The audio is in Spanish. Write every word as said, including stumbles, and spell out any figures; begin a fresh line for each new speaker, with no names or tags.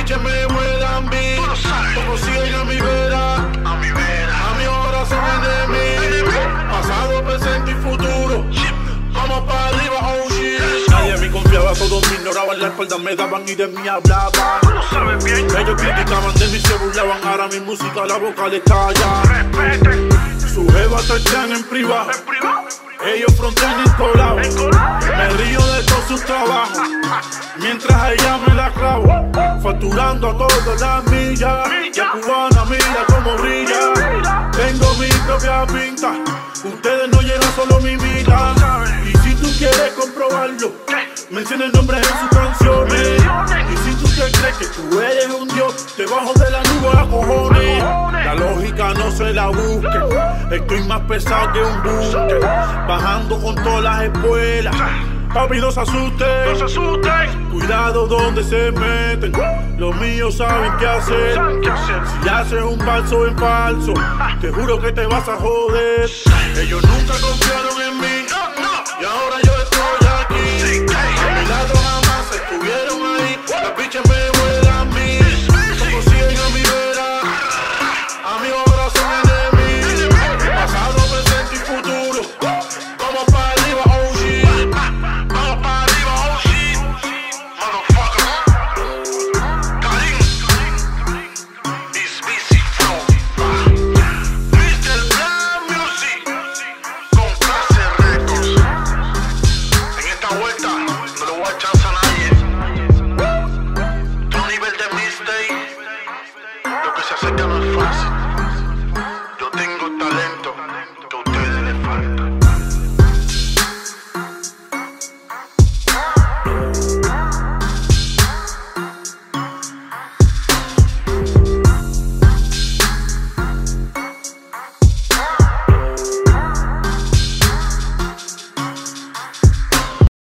que me vuelan bien. Como siguen a mi vera,
A mi vera.
a mi hora son enemigos. Pasado, presente y futuro. Vamos para arriba, oh shit. Nadie me confiaba, todos me ignoraban, la espalda me daban y de mí hablaban.
Tú lo sabes bien.
Ellos criticaban de mí, se burlaban, ahora mi música la boca les calla.
Respeten.
Su jeva tratan en privado,
En privado.
ellos frontean en colado.
En colado.
Me río de todos sus trabajos, mientras a ella me la clavo. Facturando a todas las millas, la cubana mira como brilla. Tengo mi propia pinta, ustedes no llenan solo mi vida. Y si tú quieres comprobarlo, menciona el nombre en sus canciones. Y si tú te crees que tú eres un dios, debajo de la nube a cojones. La lógica no se la busque, estoy más pesado que un buque. Bajando con todas las espuelas, papi no se
No se
asusten.
asusten.
Cuidado donde se meten, los míos saben qué hacer.
¿Saben qué hacer?
Si haces un falso en falso, te juro que te vas a joder. Ellos nunca confiaron en